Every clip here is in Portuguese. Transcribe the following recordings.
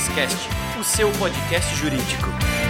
Juriscast, o seu podcast jurídico.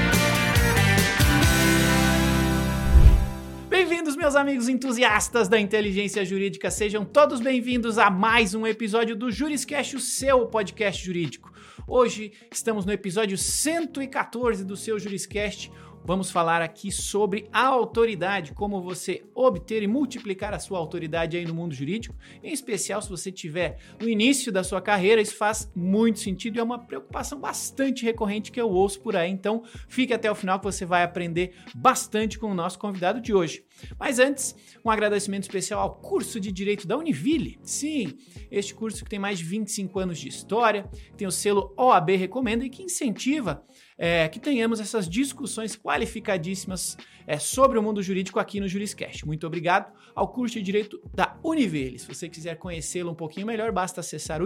Bem-vindos, meus amigos entusiastas da inteligência jurídica, sejam todos bem-vindos a mais um episódio do Juriscast, o seu podcast jurídico. Hoje estamos no episódio 114 do seu Juriscast. Vamos falar aqui sobre a autoridade, como você obter e multiplicar a sua autoridade aí no mundo jurídico, em especial se você estiver no início da sua carreira. Isso faz muito sentido e é uma preocupação bastante recorrente que eu ouço por aí, então fique até o final que você vai aprender bastante com o nosso convidado de hoje. Mas antes, um agradecimento especial ao curso de Direito da Univille. Sim, este curso que tem mais de 25 anos de história, tem o selo OAB Recomenda e que incentiva que tenhamos essas discussões qualificadíssimas sobre o mundo jurídico aqui no Juriscast. Muito obrigado ao curso de Direito da Univille. Se você quiser conhecê-lo um pouquinho melhor, basta acessar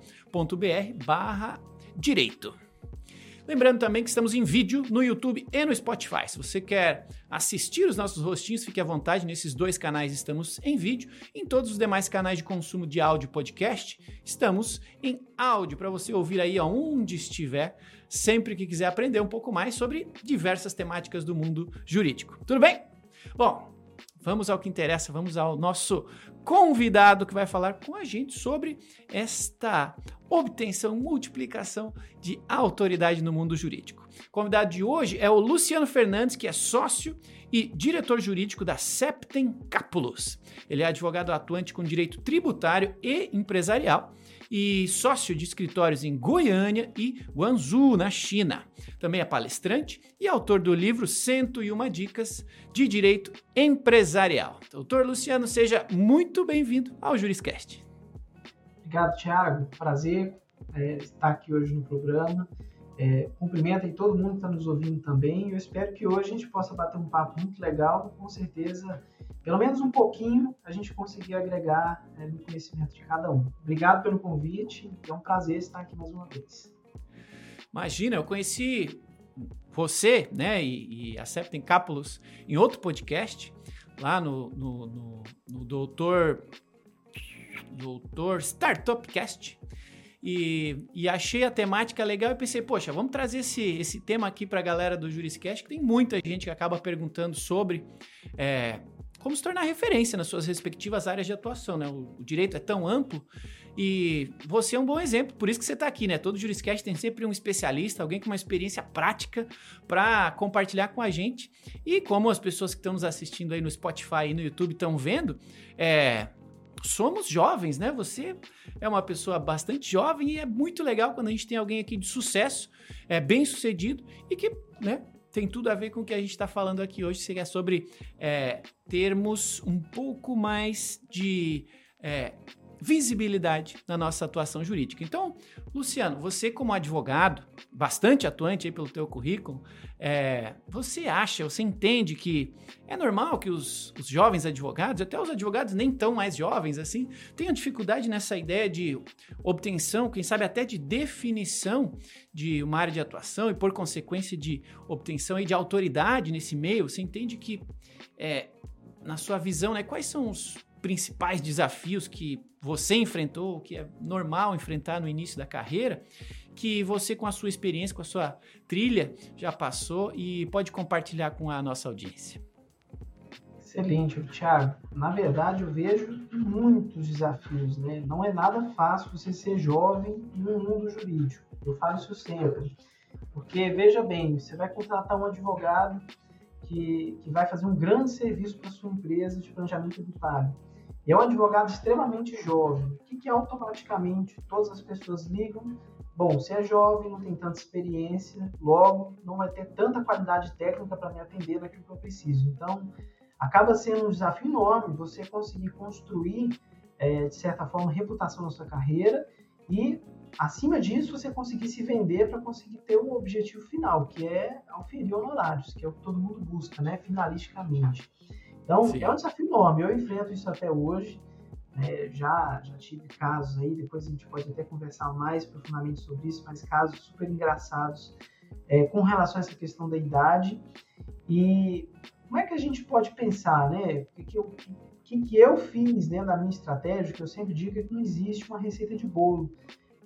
univille.br/direito. Lembrando também que estamos em vídeo no YouTube e no Spotify. Se você quer assistir os nossos rostinhos, fique à vontade. Nesses dois canais estamos em vídeo. Em todos os demais canais de consumo de áudio podcast, estamos em áudio para você ouvir aí onde estiver, sempre que quiser aprender um pouco mais sobre diversas temáticas do mundo jurídico. Tudo bem? Bom, vamos ao que interessa, vamos ao nosso convidado que vai falar com a gente sobre esta obtenção, multiplicação de autoridade no mundo jurídico. O convidado de hoje é o Luciano Fernandes, que é sócio e diretor jurídico da Septem Capulos. Ele é advogado atuante com direito tributário e empresarial e sócio de escritórios em Goiânia e Guangzhou, na China. Também é palestrante e autor do livro 101 Dicas de Direito Empresarial. Doutor Luciano, seja muito bem-vindo ao Juriscast. Obrigado, Thiago. Prazer estar aqui hoje no programa. Cumprimento aí todo mundo que está nos ouvindo também. Eu espero que hoje a gente possa bater um papo muito legal. Com certeza, pelo menos um pouquinho, a gente conseguir agregar no conhecimento de cada um. Obrigado pelo convite. É um prazer estar aqui mais uma vez. Imagina, eu conheci você, né, e a Septem Capulos em outro podcast, lá no Doutor Startupcast, e achei a temática legal e pensei, poxa, vamos trazer esse tema aqui para a galera do Juriscast, que tem muita gente que acaba perguntando sobre como se tornar referência nas suas respectivas áreas de atuação, né? O direito é tão amplo e você é um bom exemplo, por isso que você está aqui, né? Todo Juriscast tem sempre um especialista, alguém com uma experiência prática para compartilhar com a gente. E como as pessoas que estão nos assistindo aí no Spotify e no YouTube estão vendo, somos jovens, né? Você é uma pessoa bastante jovem e é muito legal quando a gente tem alguém aqui de sucesso, bem sucedido e que, né, tem tudo a ver com o que a gente está falando aqui hoje, que é sobre termos um pouco mais de visibilidade na nossa atuação jurídica. Então, Luciano, você como advogado, bastante atuante aí pelo teu currículo, você entende que é normal que os jovens advogados, até os advogados nem tão mais jovens assim, tenham dificuldade nessa ideia de obtenção, quem sabe até de definição de uma área de atuação e, por consequência, de obtenção aí de autoridade nesse meio? Você entende que, na sua visão, né, quais são os principais desafios que você enfrentou, que é normal enfrentar no início da carreira, que você, com a sua experiência, com a sua trilha, já passou e pode compartilhar com a nossa audiência? Excelente, Thiago. Na verdade, eu vejo muitos desafios, né? Não é nada fácil você ser jovem no mundo jurídico. Eu falo isso sempre. Porque, veja bem, você vai contratar um advogado que vai fazer um grande serviço para a sua empresa de planejamento tributário. E é um advogado extremamente jovem. O que automaticamente todas as pessoas ligam? Bom, você é jovem, não tem tanta experiência, logo não vai ter tanta qualidade técnica para me atender naquilo que eu preciso. Então, acaba sendo um desafio enorme você conseguir construir, de certa forma, reputação na sua carreira e, acima disso, você conseguir se vender para conseguir ter o objetivo final, que é auferir honorários, que é o que todo mundo busca, né, finalisticamente. Então, sim, é um desafio enorme. Eu enfrento isso até hoje. Já tive casos aí, depois a gente pode até conversar mais profundamente sobre isso, mas casos super engraçados com relação a essa questão da idade. E como é que a gente pode pensar, né? O que eu fiz, né, na minha estratégia, que eu sempre digo é que não existe uma receita de bolo.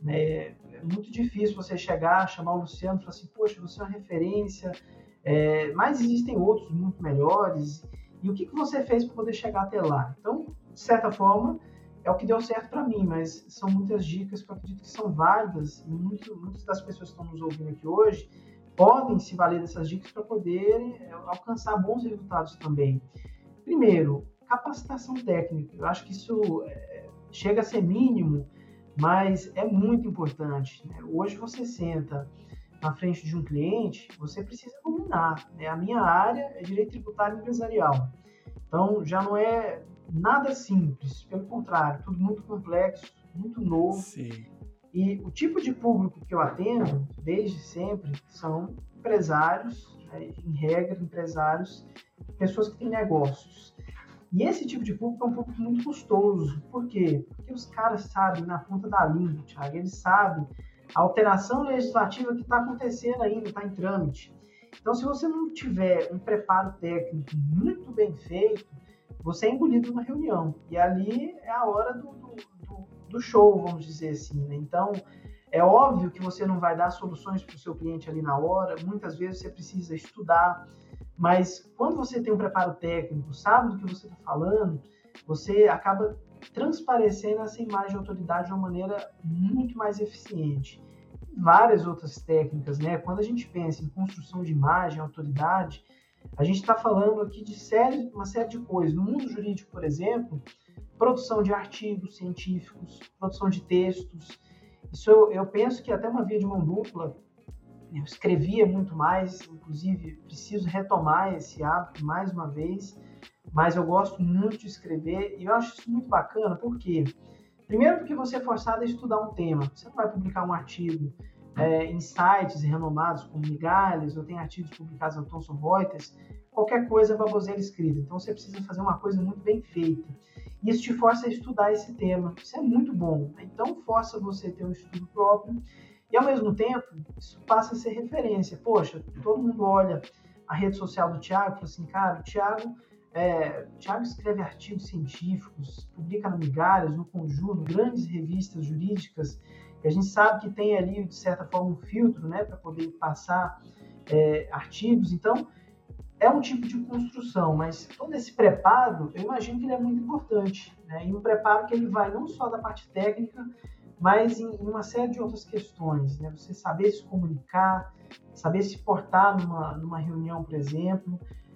né? É muito difícil você chegar, chamar o Luciano e falar assim, poxa, você é uma referência, mas existem outros muito melhores. E o que você fez para poder chegar até lá? Então, de certa forma, é o que deu certo para mim, mas são muitas dicas que eu acredito que são válidas e muitas das pessoas que estão nos ouvindo aqui hoje podem se valer dessas dicas para poderem alcançar bons resultados também. Primeiro, capacitação técnica. Eu acho que isso chega a ser mínimo, mas é muito importante, né? Hoje você senta na frente de um cliente, você precisa dominar, né? A minha área é direito tributário empresarial. Então, já não é nada simples, pelo contrário, tudo muito complexo, muito novo. Sim. E o tipo de público que eu atendo, desde sempre, são empresários, né? Em regra, empresários, pessoas que têm negócios. E esse tipo de público é um público muito custoso. Por quê? Porque os caras sabem na ponta da língua, Thiago, eles sabem a alteração legislativa que está acontecendo ainda, está em trâmite. Então, se você não tiver um preparo técnico muito bem feito, você é engolido numa reunião. E ali é a hora do show, vamos dizer assim, né? Então, é óbvio que você não vai dar soluções para o seu cliente ali na hora. Muitas vezes você precisa estudar. Mas quando você tem um preparo técnico, sabe do que você está falando, você acaba transparecendo essa imagem de autoridade de uma maneira muito mais eficiente. Várias outras técnicas, né? Quando a gente pensa em construção de imagem, autoridade, a gente está falando aqui de uma série de coisas. No mundo jurídico, por exemplo, produção de artigos científicos, produção de textos. Isso eu penso que é até uma via de mão dupla. Eu escrevia muito mais, inclusive preciso retomar esse hábito mais uma vez, mas eu gosto muito de escrever e eu acho isso muito bacana, por quê? Primeiro porque você é forçado a estudar um tema, você não vai publicar um artigo em sites renomados como Migalhas, ou tem artigos publicados na Thomson Reuters, qualquer coisa é baboseira escrita, então você precisa fazer uma coisa muito bem feita. Isso te força a estudar esse tema, isso é muito bom, né? Então força você a ter um estudo próprio. E, ao mesmo tempo, isso passa a ser referência. Poxa, todo mundo olha a rede social do Thiago e fala assim, cara, o Thiago escreve artigos científicos, publica no Migalhas, no Conjuro, grandes revistas jurídicas, e a gente sabe que tem ali, de certa forma, um filtro, né, para poder passar artigos. Então, é um tipo de construção, mas todo esse preparo, eu imagino que ele é muito importante, né? E um preparo que ele vai não só da parte técnica, mas em uma série de outras questões, né? Você saber se comunicar, saber se portar numa reunião, por exemplo,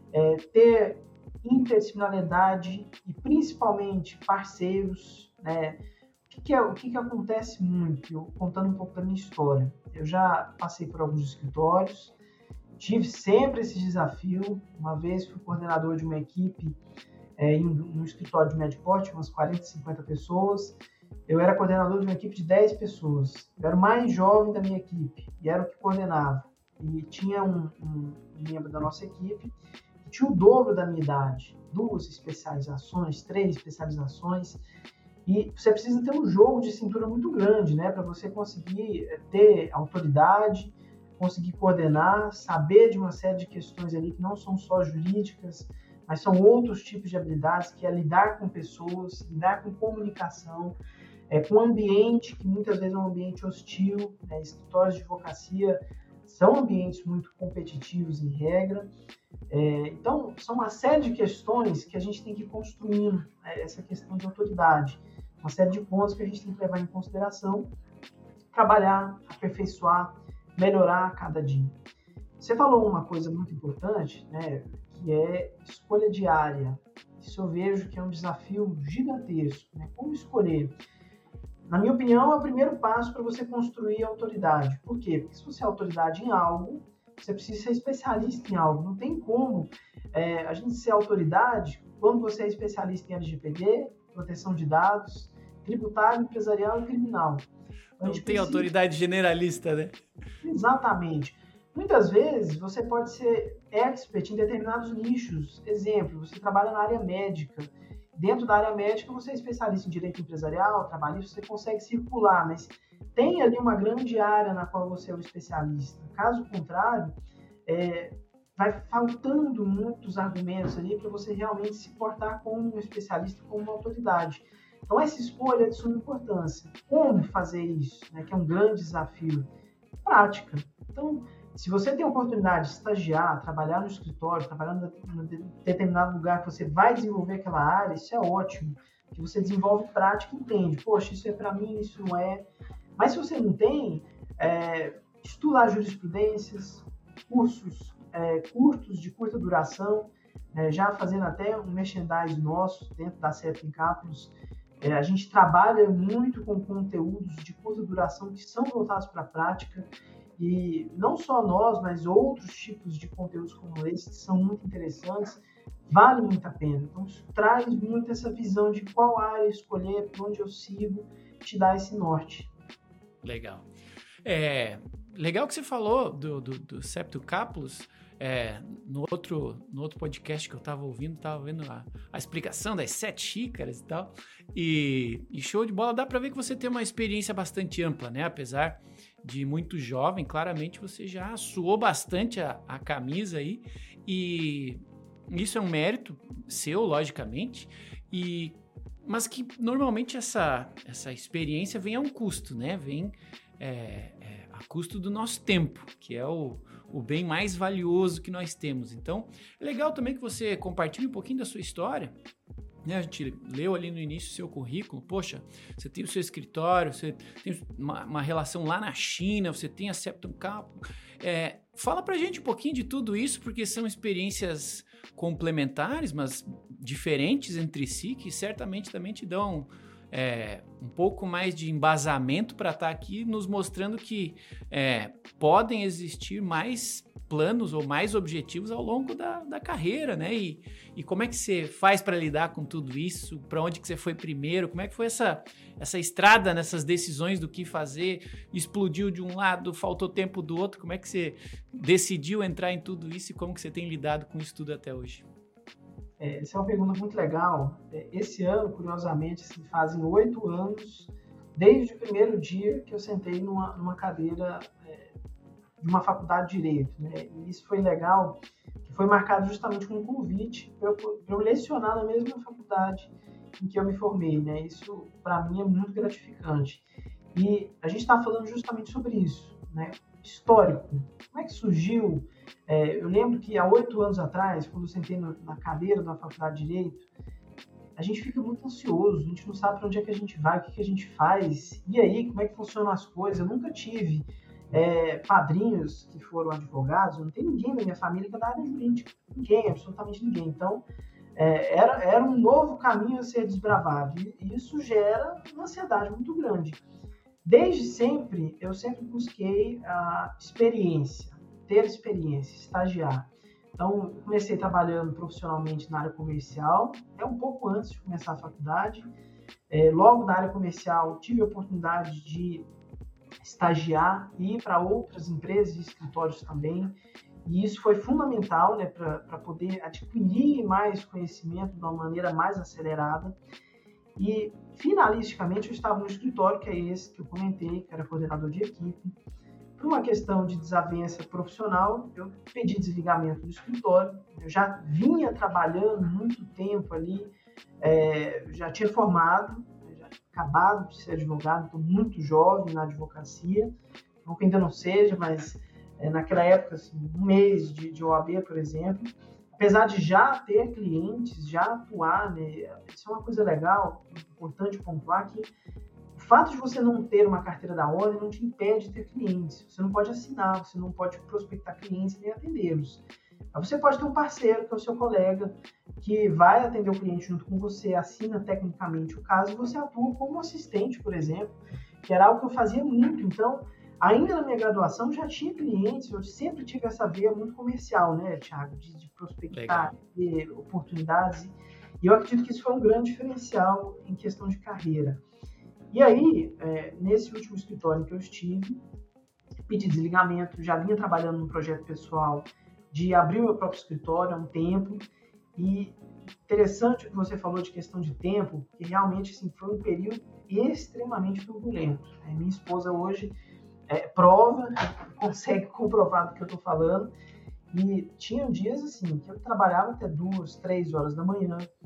ter interdisciplinaridade e principalmente parceiros, né? O que acontece muito? Eu, contando um pouco da minha história, eu já passei por alguns escritórios, tive sempre esse desafio. Uma vez fui coordenador de uma equipe em um escritório de médio porte, umas 40, 50 pessoas. Eu era coordenador de uma equipe de 10 pessoas. Eu era o mais jovem da minha equipe e era o que coordenava. E tinha um membro da nossa equipe que tinha o dobro da minha idade. 2 especializações, 3 especializações. E você precisa ter um jogo de cintura muito grande, né? Para você conseguir ter autoridade, conseguir coordenar, saber de uma série de questões ali que não são só jurídicas, mas são outros tipos de habilidades, que é lidar com pessoas, lidar com comunicação, com um ambiente que muitas vezes é um ambiente hostil, né? Escritórios de advocacia são ambientes muito competitivos em regra. Então, são uma série de questões que a gente tem que ir construindo, essa questão de autoridade, uma série de pontos que a gente tem que levar em consideração, trabalhar, aperfeiçoar, melhorar a cada dia. Você falou uma coisa muito importante, né, que é escolha diária. Isso eu vejo que é um desafio gigantesco, né? Como escolher? Na minha opinião, é o primeiro passo para você construir a autoridade. Por quê? Porque se você é autoridade em algo, você precisa ser especialista em algo. Não tem como a gente ser autoridade quando você é especialista em LGPD, proteção de dados, tributário, empresarial e criminal. Não tem autoridade generalista, né? Exatamente. Muitas vezes você pode ser expert em determinados nichos. Exemplo, você trabalha na área médica. Dentro da área médica, você é especialista em direito empresarial, trabalhista, você consegue circular, mas tem ali uma grande área na qual você é o especialista. Caso contrário, vai faltando muitos argumentos ali para você realmente se portar como um especialista, como uma autoridade. Então, essa escolha é de suma importância. Como fazer isso, né, que é um grande desafio? Prática. Então, se você tem a oportunidade de estagiar, trabalhar no escritório, trabalhar em determinado lugar que você vai desenvolver aquela área, isso é ótimo. Que você desenvolve prática e entende. Poxa, isso é para mim, isso não é. Mas se você não tem, estudar jurisprudências, cursos curtos, de curta duração, já fazendo até um merchandising nosso dentro da Septum Capital. A gente trabalha muito com conteúdos de curta duração que são voltados para a prática, e não só nós, mas outros tipos de conteúdos como esse, que são muito interessantes, vale muito a pena. Então, isso traz muito essa visão de qual área escolher, por onde eu sigo, te dá esse norte. Legal. Legal que você falou do Septum Capital. No outro podcast que eu estava ouvindo, estava vendo a explicação das 7 xícaras e tal, e show de bola. Dá para ver que você tem uma experiência bastante ampla, né? Apesar de muito jovem, claramente você já suou bastante a camisa aí, e isso é um mérito seu, logicamente, mas que normalmente essa experiência vem a um custo, né? Vem a custo do nosso tempo, que é o bem mais valioso que nós temos. Então, é legal também que você compartilhe um pouquinho da sua história, né? A gente leu ali no início o seu currículo. Poxa, você tem o seu escritório, você tem uma relação lá na China, você tem a Septum Capital. Fala pra gente um pouquinho de tudo isso, porque são experiências complementares, mas diferentes entre si, que certamente também te dão um pouco mais de embasamento para estar aqui nos mostrando que podem existir mais planos ou mais objetivos ao longo da carreira, né? E como é que você faz para lidar com tudo isso? Para onde que você foi primeiro? Como é que foi essa estrada nessas decisões do que fazer? Explodiu de um lado, faltou tempo do outro. Como é que você decidiu entrar em tudo isso e como que você tem lidado com isso tudo até hoje? Essa é uma pergunta muito legal. Esse ano, curiosamente, fazem 8 anos desde o primeiro dia que eu sentei numa cadeira de uma faculdade de Direito, né? E isso foi legal, que foi marcado justamente com um convite para eu lecionar na mesma faculdade em que eu me formei, né? Isso, para mim, é muito gratificante. E a gente está falando justamente sobre isso, né? Histórico. Como é que surgiu? Eu lembro que há 8 anos atrás, quando eu sentei na cadeira da faculdade de Direito, a gente fica muito ansioso, a gente não sabe para onde é que a gente vai, o que a gente faz, e aí, como é que funcionam as coisas. Eu nunca tive padrinhos que foram advogados, não tem ninguém da minha família que é da área jurídica, ninguém, absolutamente ninguém. Então, era um novo caminho a ser desbravado, e isso gera uma ansiedade muito grande. Desde sempre, eu sempre busquei a experiência, ter experiência, estagiar. Então, eu comecei trabalhando profissionalmente na área comercial, até um pouco antes de começar a faculdade. Logo na área comercial, tive a oportunidade de estagiar e ir para outras empresas e escritórios também. E isso foi fundamental, né, para poder adquirir mais conhecimento de uma maneira mais acelerada. E, finalisticamente, eu estava no escritório, que é esse que eu comentei, que era coordenador de equipe. Por uma questão de desavença profissional, eu pedi desligamento do escritório. Eu já vinha trabalhando muito tempo ali, já tinha formado, já tinha acabado de ser advogado, estou muito jovem na advocacia, não que ainda não seja, mas naquela época, assim, 1 mês de OAB, por exemplo. Apesar de já ter clientes, já atuar, né, isso é uma coisa legal, importante pontuar, que o fato de você não ter uma carteira da ordem não te impede de ter clientes. Você não pode assinar, você não pode prospectar clientes nem atendê-los. Mas você pode ter um parceiro, que é o seu colega, que vai atender o cliente junto com você, assina tecnicamente o caso, e você atua como assistente, por exemplo, que era algo que eu fazia muito. Então, ainda na minha graduação, já tinha clientes, eu sempre tive essa veia muito comercial, né, Thiago, de prospectar, ter oportunidades, e eu acredito que isso foi um grande diferencial em questão de carreira. E aí, nesse último escritório que eu estive, pedi desligamento, já vinha trabalhando no projeto pessoal de abrir o meu próprio escritório há um tempo, e interessante o que você falou de questão de tempo, que realmente assim, foi um período extremamente turbulento. Minha esposa hoje prova, consegue comprovar do que eu estou falando, e tinham dias assim que eu trabalhava até 2, 3 horas da manhã,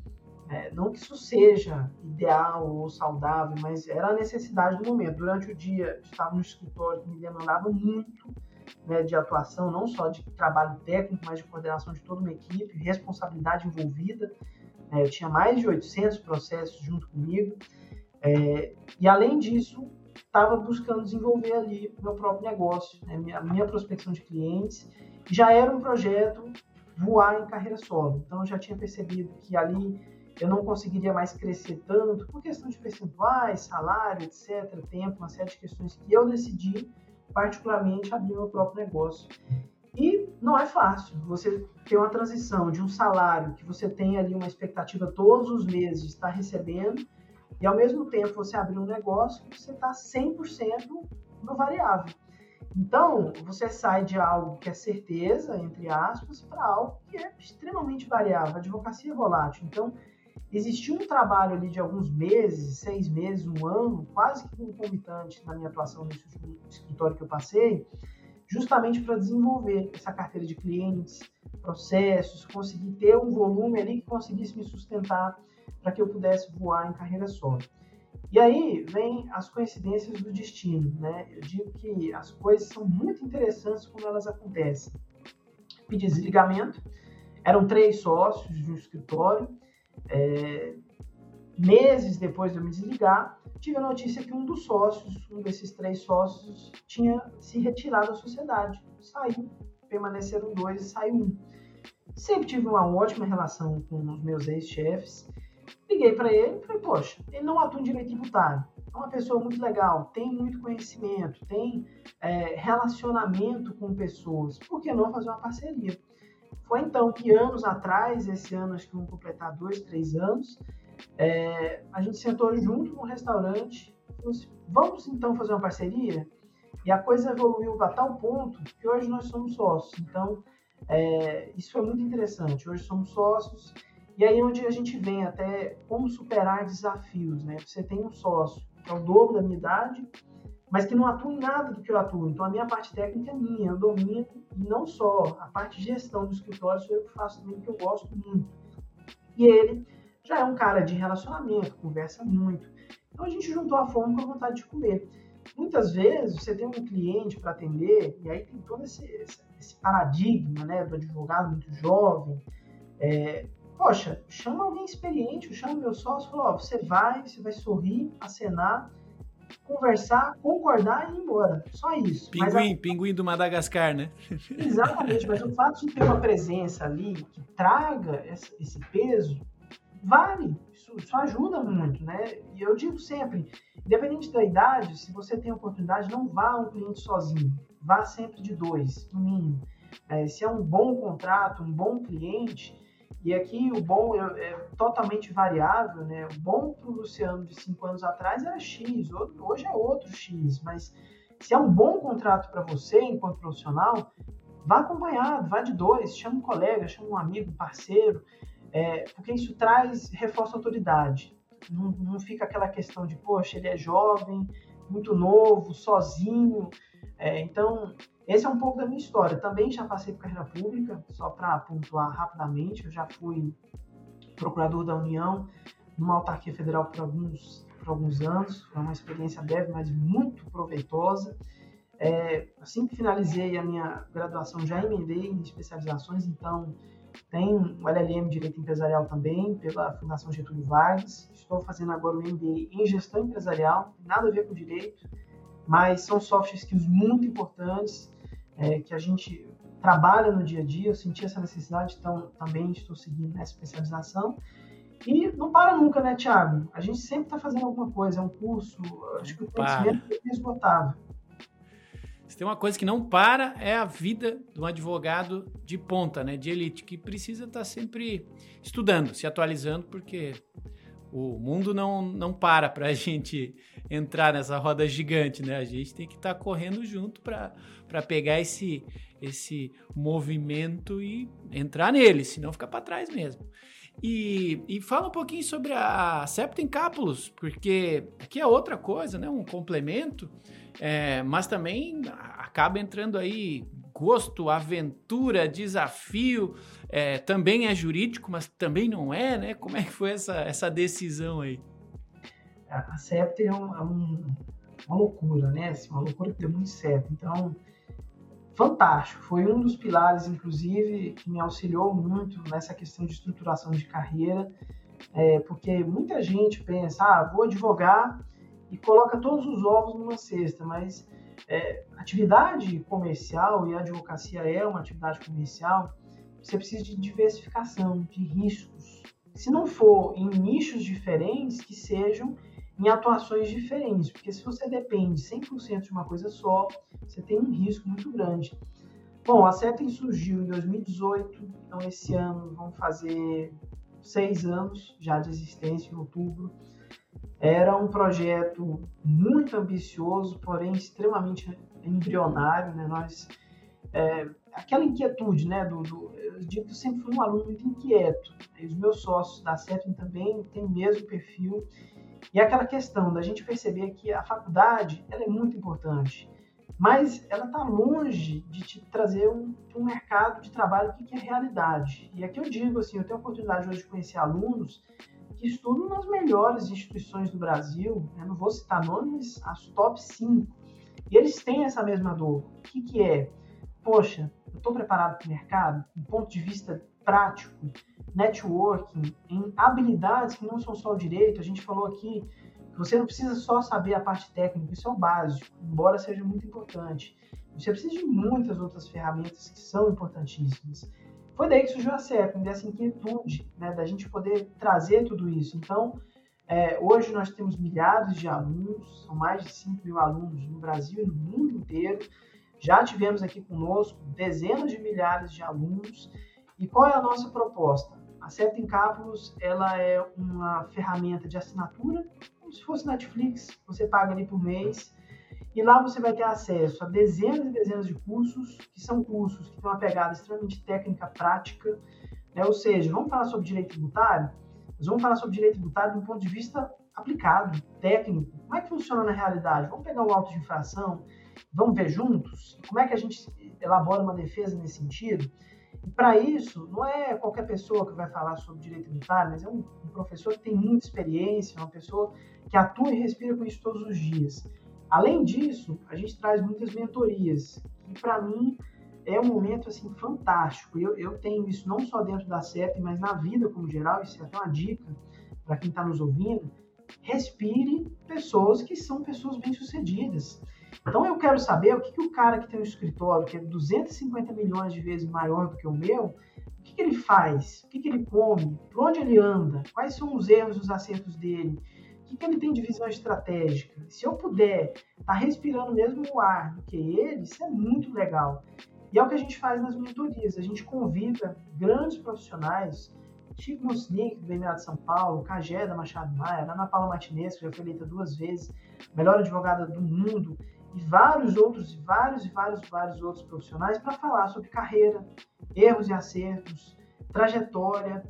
Não que isso seja ideal ou saudável, mas era a necessidade do momento. Durante o dia, eu estava no escritório que me demandava muito, né, de atuação, não só de trabalho técnico, mas de coordenação de toda uma equipe, responsabilidade envolvida. Eu tinha mais de 800 processos junto comigo. E, além disso, estava buscando desenvolver ali o meu próprio negócio, né, a minha prospecção de clientes. Já era um projeto voar em carreira solo. Então, eu já tinha percebido que ali eu não conseguiria mais crescer tanto por questão de percentuais, salário, etc., tempo, uma série de questões que eu decidi, particularmente, abrir meu próprio negócio. E não é fácil você ter uma transição de um salário que você tem ali uma expectativa todos os meses de estar recebendo e, ao mesmo tempo, você abrir um negócio que você está 100% no variável. Então, você sai de algo que é certeza, entre aspas, para algo que é extremamente variável. A advocacia é volátil. Então, existiu um trabalho ali de alguns meses, 6 meses, 1 ano, quase que concomitante na minha atuação nesse último escritório que eu passei, justamente para desenvolver essa carteira de clientes, processos, conseguir ter um volume ali que conseguisse me sustentar para que eu pudesse voar em carreira solo. E aí vem as coincidências do destino, né? Eu digo que as coisas são muito interessantes como elas acontecem. Pedi desligamento, eram 3 sócios de um escritório. Meses depois de eu me desligar, tive a notícia que um desses 3 sócios, tinha se retirado da sociedade. Saiu, permaneceram 2 e saiu 1. Sempre tive uma ótima relação com os meus ex-chefes. Liguei para ele e falei, poxa, ele não atua em direito tributário. É uma pessoa muito legal, tem muito conhecimento, tem relacionamento com pessoas. Por que não fazer uma parceria? Foi então que anos atrás, esse ano acho que vão completar 2, 3 anos, a gente sentou junto no restaurante e falou assim, vamos então fazer uma parceria? E a coisa evoluiu a tal ponto que hoje nós somos sócios. Então, isso foi muito interessante. Hoje somos sócios. E aí onde a gente vem até como superar desafios, né? Você tem um sócio que é o dobro da minha idade, mas que não atua em nada do que eu atuo. Então, a minha parte técnica é minha, eu domino, e não só. A parte de gestão do escritório sou eu que faço também, que eu gosto muito. E ele já é um cara de relacionamento, conversa muito. Então, a gente juntou a fome com a vontade de comer. Muitas vezes, você tem um cliente para atender, e aí tem todo esse paradigma, né, do advogado muito jovem. Poxa, chama alguém experiente, eu chamo meu sócio, falo, você vai sorrir, acenar, conversar, concordar e ir embora. Só isso. Pinguim do Madagascar, né? Exatamente, mas o fato de ter uma presença ali que traga esse peso, vale. Isso ajuda muito, né? E eu digo sempre, independente da idade, se você tem a oportunidade, não vá a um cliente sozinho. Vá sempre de 2, no mínimo. Se é um bom contrato, um bom cliente, e aqui o bom é totalmente variável, né? O bom para o Luciano de 5 anos atrás era X, hoje é outro X, mas se é um bom contrato para você, enquanto profissional, vá acompanhado, vá de 2, chama um colega, chama um amigo, um parceiro, porque isso reforça a autoridade. Não fica aquela questão de, poxa, ele é jovem, muito novo, sozinho. Então, esse é um pouco da minha história. Também já passei por carreira pública, só para pontuar rapidamente. Eu já fui procurador da União, numa autarquia federal por alguns anos. Foi uma experiência breve, mas muito proveitosa. Assim que finalizei a minha graduação, já emendei em especializações. Então, tem o LLM Direito Empresarial também, pela Fundação Getúlio Vargas. Estou fazendo agora o MBA em Gestão Empresarial, nada a ver com direito, mas são soft skills muito importantes, que a gente trabalha no dia a dia. Eu senti essa necessidade, então também estou seguindo essa especialização. E não para nunca, né, Thiago? A gente sempre está fazendo alguma coisa, é um curso, acho que o conhecimento é inesgotável. Se tem uma coisa que não para, é a vida de um advogado de ponta, né, de elite, que precisa estar sempre estudando, se atualizando, porque o mundo não para a gente entrar nessa roda gigante, né? A gente tem que estar correndo junto para pegar esse movimento e entrar nele, senão fica para trás mesmo. E fala um pouquinho sobre a Septem Capulos, porque aqui é outra coisa, né? Um complemento, mas também acaba entrando aí gosto, aventura, desafio, também é jurídico, mas também não é, né? Como é que foi essa decisão aí? A CEPT é uma loucura, né? Assim, uma loucura que deu muito certo. Então, fantástico. Foi um dos pilares, inclusive, que me auxiliou muito nessa questão de estruturação de carreira, porque muita gente pensa, vou advogar e coloca todos os ovos numa cesta, mas atividade comercial, e a advocacia é uma atividade comercial, você precisa de diversificação, de riscos. Se não for em nichos diferentes, que sejam em atuações diferentes, porque se você depende 100% de uma coisa só, você tem um risco muito grande. Bom, a CEPT surgiu em 2018, então esse ano vão fazer 6 anos já de existência, em outubro. Era um projeto muito ambicioso, porém extremamente embrionário, né? Aquela inquietude, né? Eu digo que eu sempre fui um aluno muito inquieto. E os meus sócios da CEPT também têm o mesmo perfil. E aquela questão da gente perceber que a faculdade ela é muito importante, mas ela está longe de te trazer um mercado de trabalho que é realidade. E aqui eu digo assim, eu tenho a oportunidade hoje de conhecer alunos que estudam nas melhores instituições do Brasil, eu não vou citar nomes, as top 5, e eles têm essa mesma dor. O que é? Poxa, eu estou preparado para o mercado, do ponto de vista prático, networking, em habilidades que não são só o direito. A gente falou aqui que você não precisa só saber a parte técnica, isso é o básico, embora seja muito importante. Você precisa de muitas outras ferramentas que são importantíssimas. Foi daí que surgiu a CEPT, dessa inquietude, né, da gente poder trazer tudo isso. Então, hoje nós temos milhares de alunos, são mais de 5 mil alunos no Brasil e no mundo inteiro. Já tivemos aqui conosco dezenas de milhares de alunos. E qual é a nossa proposta? A CEPT Incábulos, ela é uma ferramenta de assinatura, como se fosse Netflix, você paga ali por mês, e lá você vai ter acesso a dezenas e dezenas de cursos, que são cursos que têm uma pegada extremamente técnica, prática, né? Ou seja, vamos falar sobre direito tributário? Nós vamos falar sobre direito tributário do ponto de vista aplicado, técnico. Como é que funciona na realidade? Vamos pegar o auto de infração, vamos ver juntos como é que a gente elabora uma defesa nesse sentido. E para isso, não é qualquer pessoa que vai falar sobre direito tributário, mas é um professor que tem muita experiência, uma pessoa que atua e respira com isso todos os dias. Além disso, a gente traz muitas mentorias, que para mim é um momento assim, fantástico. Eu tenho isso não só dentro da CEPT, mas na vida como geral, isso é até uma dica para quem está nos ouvindo. Respire pessoas que são pessoas bem-sucedidas. Então eu quero saber o que o cara que tem um escritório que é 250 milhões de vezes maior do que o meu, o que ele faz, o que ele come, por onde ele anda, quais são os erros e os acertos dele, o que ele tem de visão estratégica. Se eu puder estar respirando mesmo o ar do que ele, isso é muito legal. E é o que a gente faz nas mentorias, a gente convida grandes profissionais, Chico Mosnick, do BMA de São Paulo, Cagé da Machado Maia, Ana Paula Martinez, que já foi eleita 2 vezes, melhor advogada do mundo, e vários outros profissionais para falar sobre carreira, erros e acertos, trajetória.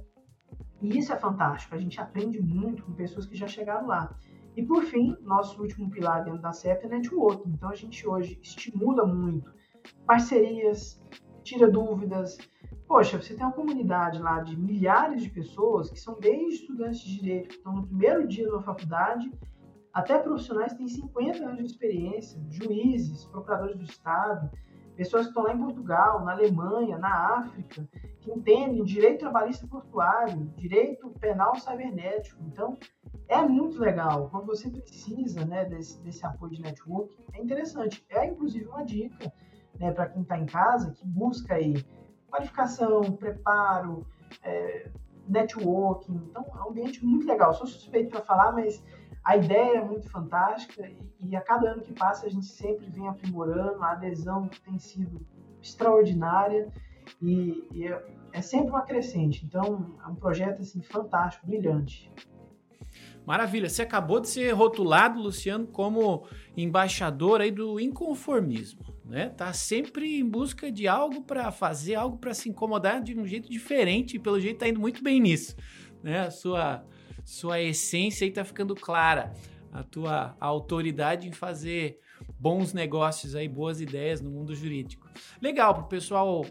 E isso é fantástico, a gente aprende muito com pessoas que já chegaram lá. E por fim, nosso último pilar dentro da CEPT é networking. Então a gente hoje estimula muito parcerias, tira dúvidas. Poxa, você tem uma comunidade lá de milhares de pessoas que são desde estudantes de direito, que estão no primeiro dia da faculdade, até profissionais que têm 50 anos de experiência, juízes, procuradores do Estado, pessoas que estão lá em Portugal, na Alemanha, na África, que entendem direito trabalhista portuário, direito penal cibernético. Então, é muito legal. Quando você precisa, né, desse apoio de network, é interessante. É, inclusive, uma dica, né, para quem está em casa, que busca aí qualificação, preparo, networking. Então, é um ambiente muito legal. Sou suspeito para falar, mas a ideia é muito fantástica e a cada ano que passa a gente sempre vem aprimorando, a adesão tem sido extraordinária e é sempre uma crescente. Então, é um projeto assim, fantástico, brilhante. Maravilha. Você acabou de ser rotulado, Luciano, como embaixador aí do inconformismo, né? Tá sempre em busca de algo para fazer, algo para se incomodar de um jeito diferente e pelo jeito tá indo muito bem nisso, né? A sua essência aí tá ficando clara, a tua autoridade em fazer bons negócios aí, boas ideias no mundo jurídico. Legal para o pessoal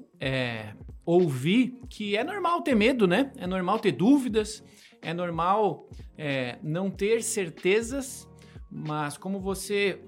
ouvir que é normal ter medo, né? É normal ter dúvidas, é normal não ter certezas, mas como você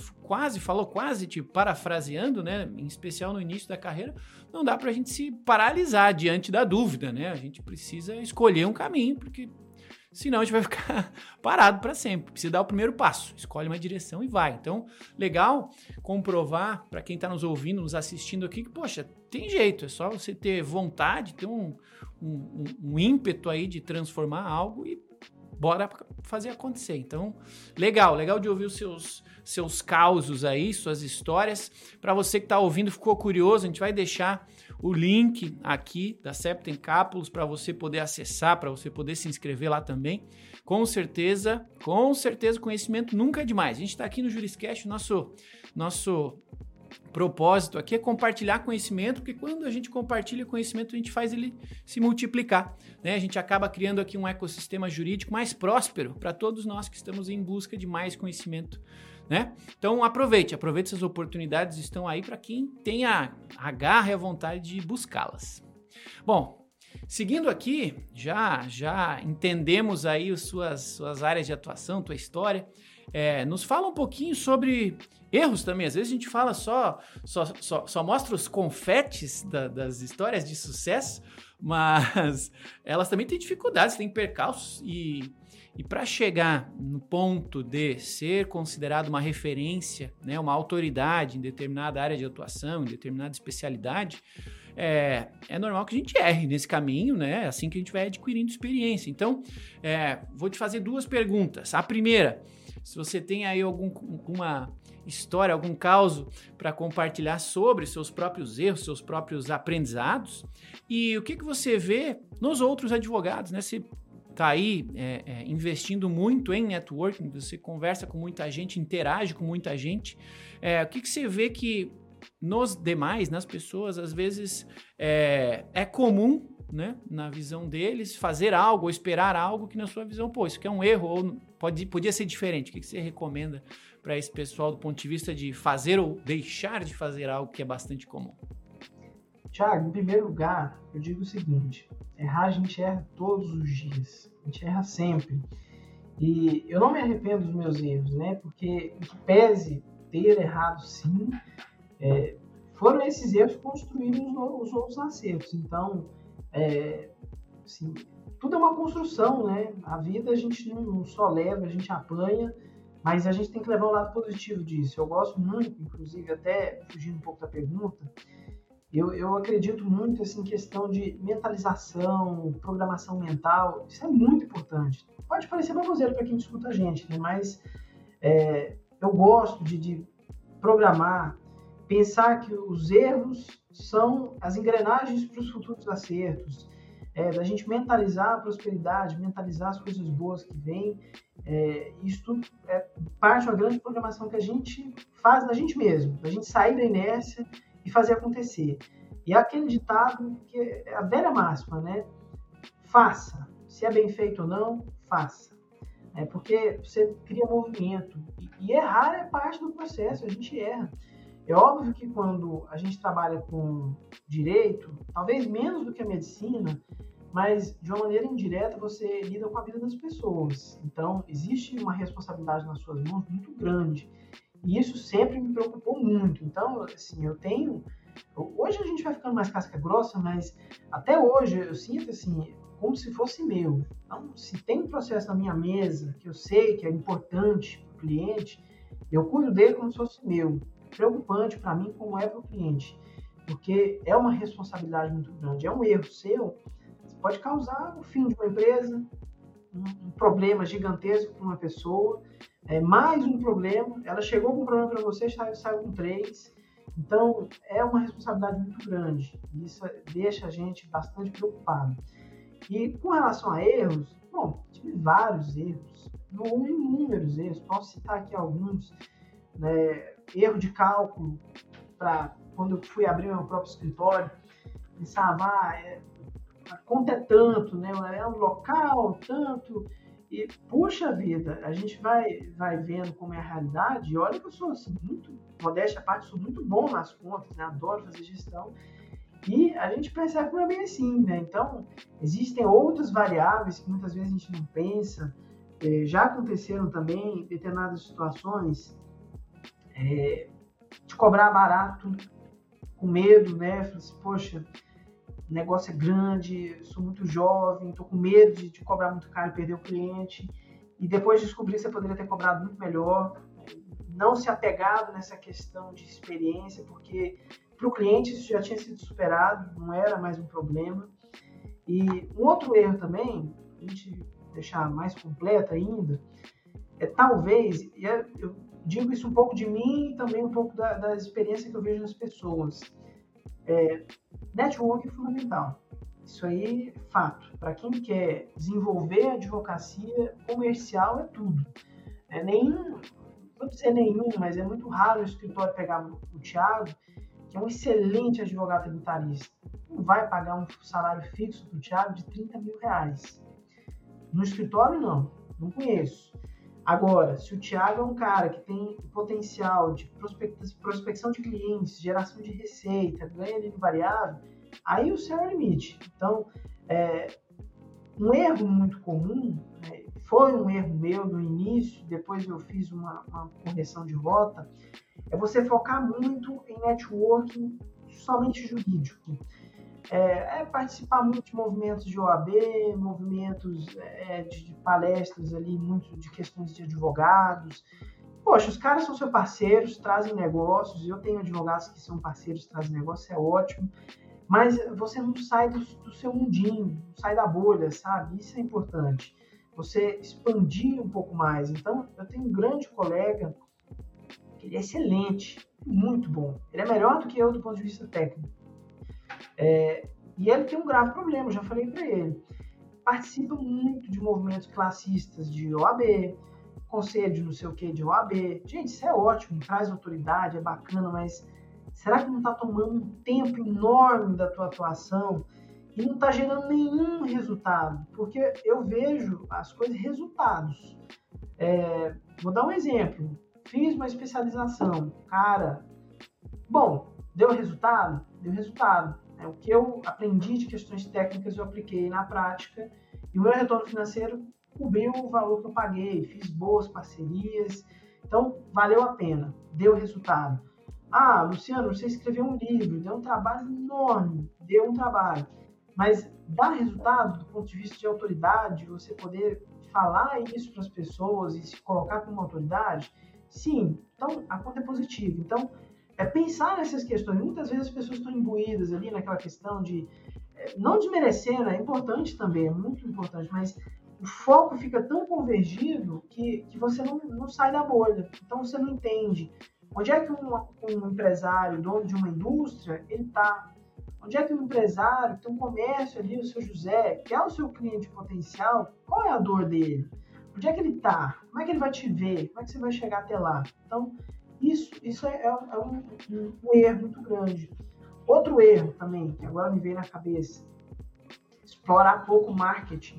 quase te parafraseando, né? Em especial no início da carreira, não dá para a gente se paralisar diante da dúvida, né? A gente precisa escolher um caminho, porque senão a gente vai ficar parado para sempre. Precisa dar o primeiro passo, escolhe uma direção e vai. Então, legal comprovar para quem está nos ouvindo, nos assistindo aqui, que, poxa, tem jeito, é só você ter vontade, ter um ímpeto aí de transformar algo e bora fazer acontecer. Então, legal de ouvir os seus causos aí, suas histórias. Para você que está ouvindo, ficou curioso, a gente vai deixar o link aqui da Septem Capulos para você poder acessar, para você poder se inscrever lá também. Com certeza, conhecimento nunca é demais. A gente está aqui no Juriscast, nosso propósito aqui é compartilhar conhecimento, porque quando a gente compartilha conhecimento, a gente faz ele se multiplicar, né? A gente acaba criando aqui um ecossistema jurídico mais próspero para todos nós que estamos em busca de mais conhecimento, né? Então aproveite essas oportunidades, estão aí para quem tem a garra e a vontade de buscá-las. Bom, seguindo aqui, já entendemos aí as suas áreas de atuação, tua história. Nos fala um pouquinho sobre erros também. Às vezes a gente fala só mostra os confetes das histórias de sucesso, mas elas também têm dificuldades, têm percalços e para chegar no ponto de ser considerado uma referência, né, uma autoridade em determinada área de atuação, em determinada especialidade, é normal que a gente erre nesse caminho, né? É assim que a gente vai adquirindo experiência. Então, vou te fazer 2 perguntas. A primeira, se você tem aí alguma história, algum caso para compartilhar sobre seus próprios erros, seus próprios aprendizados, e o que você vê nos outros advogados, né? Você está aí investindo muito em networking, você conversa com muita gente, interage com muita gente. O que você vê que nos demais, nas pessoas, às vezes é comum, né, na visão deles, fazer algo ou esperar algo que na sua visão, isso que é um erro ou podia ser diferente. O que você recomenda para esse pessoal do ponto de vista de fazer ou deixar de fazer algo que é bastante comum? Thiago, em primeiro lugar, eu digo o seguinte: errar a gente erra todos os dias, a gente erra sempre. E eu não me arrependo dos meus erros, né? Porque, em que pese ter errado sim, foram esses erros que construíram os outros acertos. Então, assim, tudo é uma construção, né? A vida a gente não só leva, a gente apanha, mas a gente tem que levar o lado positivo disso. Eu gosto muito, inclusive, até fugindo um pouco da pergunta, eu acredito muito assim, em questão de mentalização, programação mental. Isso é muito importante. Pode parecer baboseiro para quem escuta a gente, né? Mas eu gosto de programar, pensar que os erros são as engrenagens para os futuros acertos, da gente mentalizar a prosperidade, mentalizar as coisas boas que vêm. Isso tudo é parte de uma grande programação que a gente faz da gente mesmo, da gente sair da inércia e fazer acontecer. E é aquele ditado que é a velha máxima, né? Faça. Se é bem feito ou não, faça. Porque você cria movimento. E errar é parte do processo, a gente erra. É óbvio que quando a gente trabalha com direito, talvez menos do que a medicina, mas de uma maneira indireta você lida com a vida das pessoas. Então, existe uma responsabilidade nas suas mãos muito grande. E isso sempre me preocupou muito. Então, assim, hoje a gente vai ficando mais casca grossa, mas até hoje eu sinto, assim, como se fosse meu. Então, se tem um processo na minha mesa que eu sei que é importante para o cliente, eu cuido dele como se fosse meu. Preocupante para mim como é para o cliente, porque é uma responsabilidade muito grande. É um erro seu, você pode causar o fim de uma empresa, um problema gigantesco para uma pessoa, mais um problema, ela chegou com um problema para você, saiu com 3, então é uma responsabilidade muito grande, e isso deixa a gente bastante preocupado. E com relação a erros, tive vários erros, inúmeros erros, posso citar aqui alguns, né? Erro de cálculo, quando eu fui abrir meu próprio escritório, pensava, a conta é tanto, né? É um local, tanto, E, puxa vida, a gente vai vendo como é a realidade, e olha que eu sou assim, muito, modéstia à parte, sou muito bom nas contas, né? Adoro fazer gestão, e a gente percebe que não é bem assim, né? Então, existem outras variáveis que muitas vezes a gente não pensa. Já aconteceram também em determinadas situações de cobrar barato, com medo, né? Falei assim, poxa, o negócio é grande, sou muito jovem, estou com medo de cobrar muito caro e perder o cliente. E depois descobri que você poderia ter cobrado muito melhor. Não se apegado nessa questão de experiência, porque para o cliente isso já tinha sido superado, não era mais um problema. E um outro erro também, a gente deixar mais completa ainda, talvez, e eu digo isso um pouco de mim e também um pouco da experiência que eu vejo nas pessoas. Network é fundamental. Isso aí é fato. Para quem quer desenvolver a advocacia comercial, é tudo. Vou dizer nenhum, mas é muito raro o escritório pegar o Thiago, que é um excelente advogado tributarista. Não vai pagar um salário fixo para o Thiago de R$30 mil. No escritório, não conheço. Agora, se o Thiago é um cara que tem potencial de prospecção de clientes, geração de receita, ganha ali no variável, aí o céu é o limite. Então, um erro muito comum, foi um erro meu no início, depois eu fiz uma correção de rota, é você focar muito em networking somente jurídico. Participar muito de movimentos de OAB, movimentos de palestras ali, muito de questões de advogados. Poxa, os caras são seus parceiros, trazem negócios, eu tenho advogados que são parceiros, trazem negócios, é ótimo, mas você não sai do seu mundinho, não sai da bolha, sabe? Isso é importante. Você expandir um pouco mais. Então, eu tenho um grande colega, que ele é excelente, muito bom. Ele é melhor do que eu do ponto de vista técnico. E ele tem um grave problema, já falei para ele. Participa muito de movimentos classistas de OAB, conselho de não sei o que de OAB. Gente, isso é ótimo, traz autoridade, é bacana, mas será que não está tomando um tempo enorme da tua atuação e não está gerando nenhum resultado? Porque eu vejo as coisas resultados. Vou dar um exemplo. Fiz uma especialização. Cara, bom, deu resultado? Deu resultado. O que eu aprendi de questões técnicas eu apliquei na prática e o meu retorno financeiro cobriu o valor que eu paguei, fiz boas parcerias, então valeu a pena, deu resultado. Luciano, você escreveu um livro, deu um trabalho enorme, deu um trabalho, mas dá resultado do ponto de vista de autoridade, você poder falar isso para as pessoas e se colocar como autoridade? Sim, então a conta é positiva. Então, pensar nessas questões. Muitas vezes as pessoas estão imbuídas ali naquela questão de, não desmerecendo, é importante também, é muito importante, mas o foco fica tão convergido que você não sai da bolha. Então você não entende onde é que um empresário, dono de uma indústria, ele está. Onde é que um empresário, tem um comércio ali, o seu José, que é o seu cliente potencial, qual é a dor dele? Onde é que ele está? Como é que ele vai te ver? Como é que você vai chegar até lá? Então, isso é um erro muito grande. Outro erro também, que agora me veio na cabeça, explorar pouco marketing.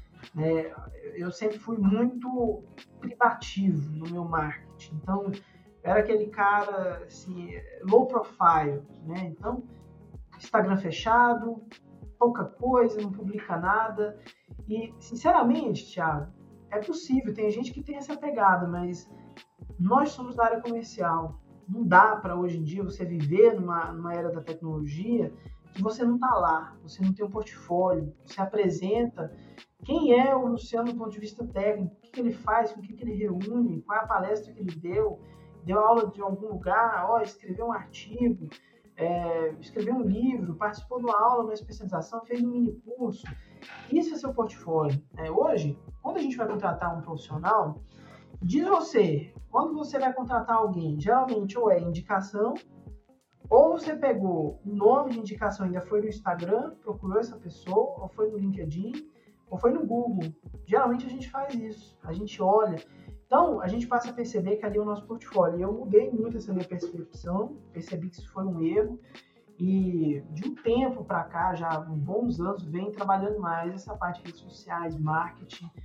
Eu sempre fui muito privativo no meu marketing. Então, eu era aquele cara assim, low profile, né? Então, Instagram fechado, pouca coisa, não publica nada. E, sinceramente, Thiago, é possível, tem gente que tem essa pegada, mas nós somos da área comercial. Não dá para hoje em dia você viver numa era da tecnologia que você não está lá, você não tem um portfólio, você apresenta quem é o Luciano do ponto de vista técnico, o que ele faz, com o que ele reúne, qual é a palestra que ele deu aula de algum lugar, escreveu um artigo, escreveu um livro, participou de uma aula, uma especialização, fez um mini curso. Isso é seu portfólio. Hoje, quando a gente vai contratar um profissional, diz você, quando você vai contratar alguém, geralmente ou é indicação, ou você pegou o nome de indicação, ainda foi no Instagram, procurou essa pessoa, ou foi no LinkedIn, ou foi no Google. Geralmente a gente faz isso, a gente olha. Então, a gente passa a perceber que ali é o nosso portfólio. E eu mudei muito essa minha percepção, percebi que isso foi um erro. E de um tempo para cá, já há bons anos, venho trabalhando mais essa parte de redes sociais, marketing.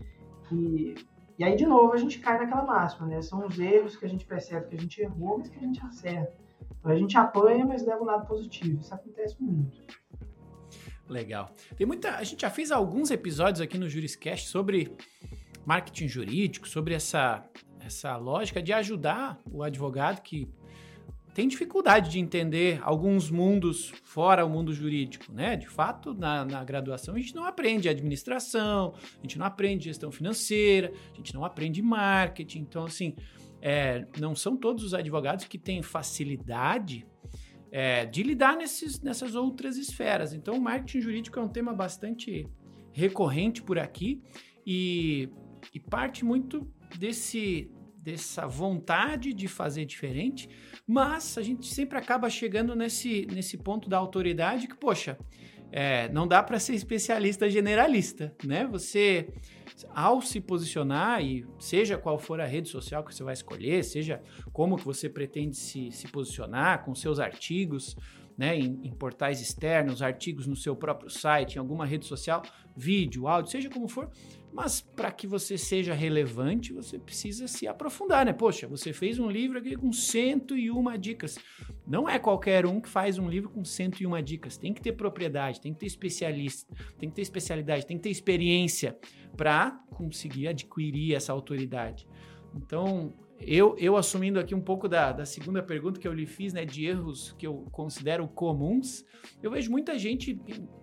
E aí, de novo, a gente cai naquela máxima, né? São os erros que a gente percebe que a gente errou, mas que a gente acerta. Então, a gente apanha, mas leva o lado positivo. Isso acontece muito. Legal. A gente já fez alguns episódios aqui no Juriscast sobre marketing jurídico, sobre essa lógica de ajudar o advogado que tem dificuldade de entender alguns mundos fora o mundo jurídico, né? De fato, na graduação a gente não aprende administração, a gente não aprende gestão financeira, a gente não aprende marketing. Então, assim, não são todos os advogados que têm facilidade de lidar nessas outras esferas. Então, o marketing jurídico é um tema bastante recorrente por aqui e parte muito dessa vontade de fazer diferente, mas a gente sempre acaba chegando nesse ponto da autoridade que, poxa, não dá para ser especialista generalista, né? Você, ao se posicionar, e seja qual for a rede social que você vai escolher, seja como que você pretende se posicionar com seus artigos, né, em portais externos, artigos no seu próprio site, em alguma rede social, vídeo, áudio, seja como for, mas para que você seja relevante, você precisa se aprofundar, né? Poxa, você fez um livro aqui com 101 dicas. Não é qualquer um que faz um livro com 101 dicas. Tem que ter propriedade, tem que ter especialista, tem que ter especialidade, tem que ter experiência para conseguir adquirir essa autoridade. Então, eu assumindo aqui um pouco da segunda pergunta que eu lhe fiz, né, de erros que eu considero comuns, eu vejo muita gente